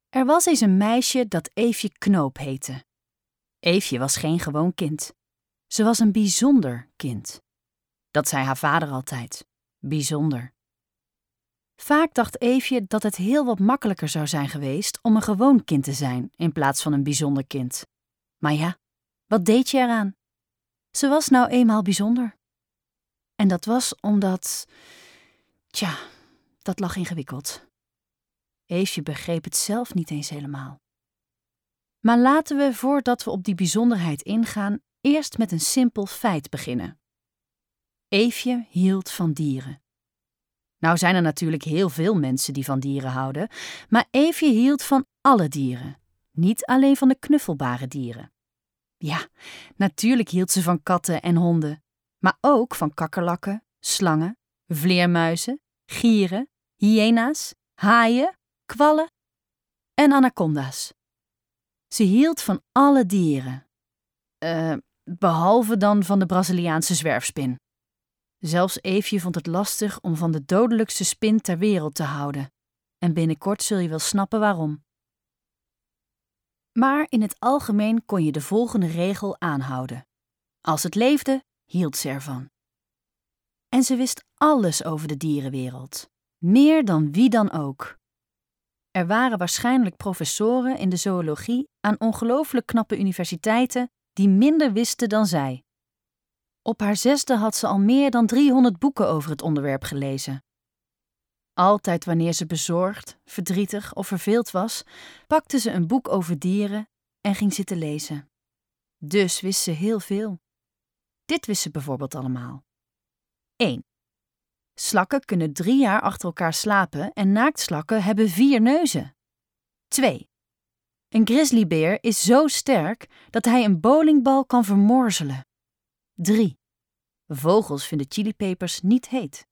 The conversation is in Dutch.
Er was eens een meisje dat Eefje Knoop heette. Eefje was geen gewoon kind. Ze was een bijzonder kind. Dat zei haar vader altijd. Bijzonder. Vaak dacht Eefje dat het heel wat makkelijker zou zijn geweest om een gewoon kind te zijn in plaats van een bijzonder kind. Maar ja, wat deed je eraan? Ze was nou eenmaal bijzonder. En dat was omdat... dat lag ingewikkeld. Eefje begreep het zelf niet eens helemaal. Maar laten we, voordat we op die bijzonderheid ingaan, eerst met een simpel feit beginnen. Eefje hield van dieren. Nou zijn er natuurlijk heel veel mensen die van dieren houden, maar Eefje hield van alle dieren, niet alleen van de knuffelbare dieren. Ja, natuurlijk hield ze van katten en honden, maar ook van kakkerlakken, slangen, vleermuizen, gieren, hyena's, haaien, kwallen en anaconda's. Ze hield van alle dieren. Behalve dan van de Braziliaanse zwerfspin. Zelfs Eefje vond het lastig om van de dodelijkste spin ter wereld te houden. En binnenkort zul je wel snappen waarom. Maar in het algemeen kon je de volgende regel aanhouden. Als het leefde, hield ze ervan. En ze wist alles over de dierenwereld. Meer dan wie dan ook. Er waren waarschijnlijk professoren in de zoologie aan ongelooflijk knappe universiteiten die minder wisten dan zij. Op haar 6e had ze al meer dan 300 boeken over het onderwerp gelezen. Altijd wanneer ze bezorgd, verdrietig of verveeld was, pakte ze een boek over dieren en ging zitten lezen. Dus wist ze heel veel. Dit wist ze bijvoorbeeld allemaal. 1. Slakken kunnen 3 jaar achter elkaar slapen en naaktslakken hebben 4 neuzen. 2. Een grizzlybeer is zo sterk dat hij een bowlingbal kan vermorzelen. 3. Vogels vinden chilipepers niet heet.